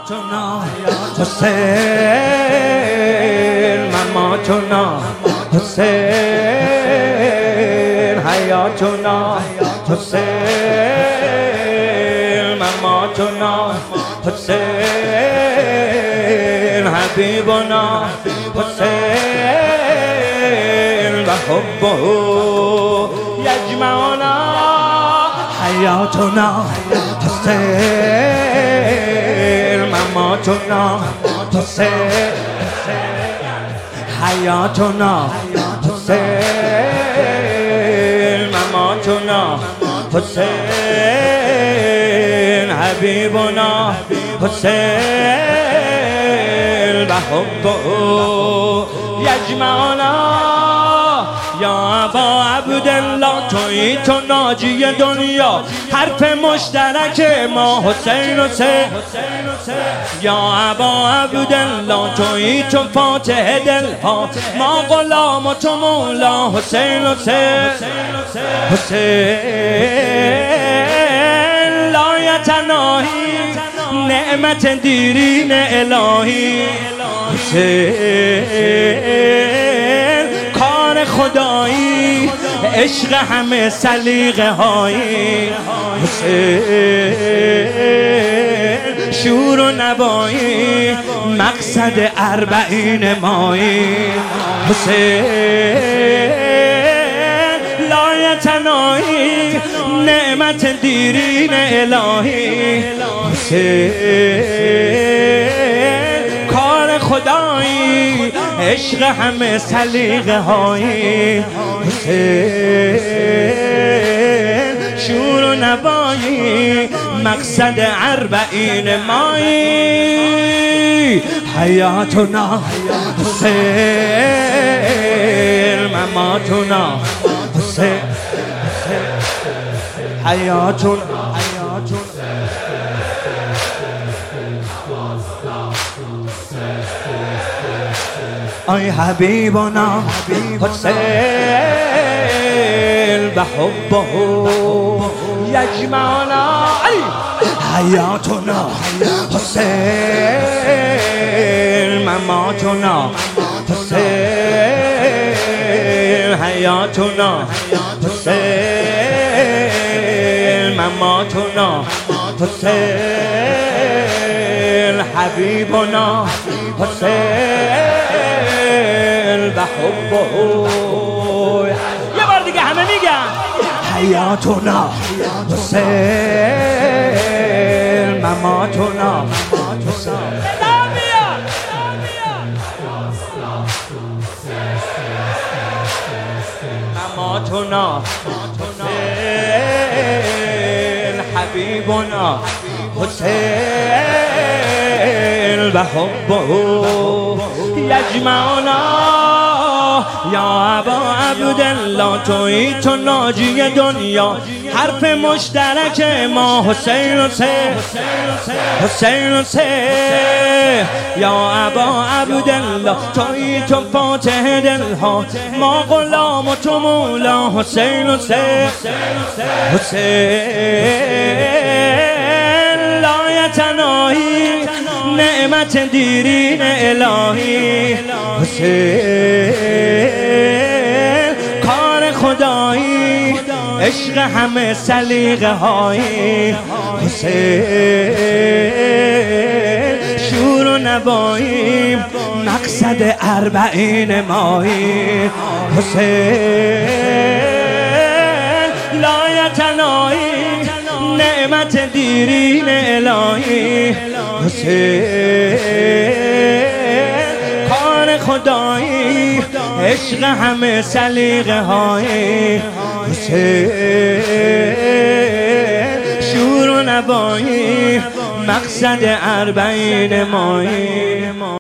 حیاتنا حسین مماتنا حسین حیاتنا حسین مماتنا حسین حبیبنا حسین و حبه یجمعنا حیاتنا حسین مماتنا حسین حیاتنا حسین مماتنا حسین حبیبنا حسین و حبه یجمعنا یا ابا عبدالله تویی تو ناجی دنیا حرف مشترک ما حسین حسین یا ابا عبدالله تویی تو فاتح دلها ما غلام و تو مولا حسین حسین حسین لا یتناهی نعمت دیرین الهی حسین کار خدایی عشق همه سلیقه هایی حسین شور و نوایی مقصد اربعین مایی حسین لا یتناهی نعمت دیرین الهی حسین کار خدایی عشق همه سلیقه هایی حسین شور و نوایی مقصد اربعین مایی حیاتنا حسین مماتنا حسین حیاتنا ای حبیبنا حسین بحبه یجمعنا حیاتنا حسین مماتنا حسین حیاتنا حسین مماتنا حسین حبیبنا حسین بحبه یه بار دیگه همه میگن حیاتنا حسین مماتنا مماتنا حسین حبیبنا حسین بحبه یجمعنا یا ابا عبدالله تویی تو ناجی دنیا حرف مشترک ما حسین حسین حسین حسین یا ابا عبدالله تویی تو فاتح دلها ما غلام و تو مولا حسین حسین حسین لا یتناهی نعمت دیرین الهی حسین کار خدایی عشق همه سلیقه هایی حسین شور و نوایی مقصد اربعین مایی حسین لا یتناهی نعمت دیرین الهی حسین کار خدایی عشق همه سلیقه های حسین شور و نوایی مقصد اربعین مایی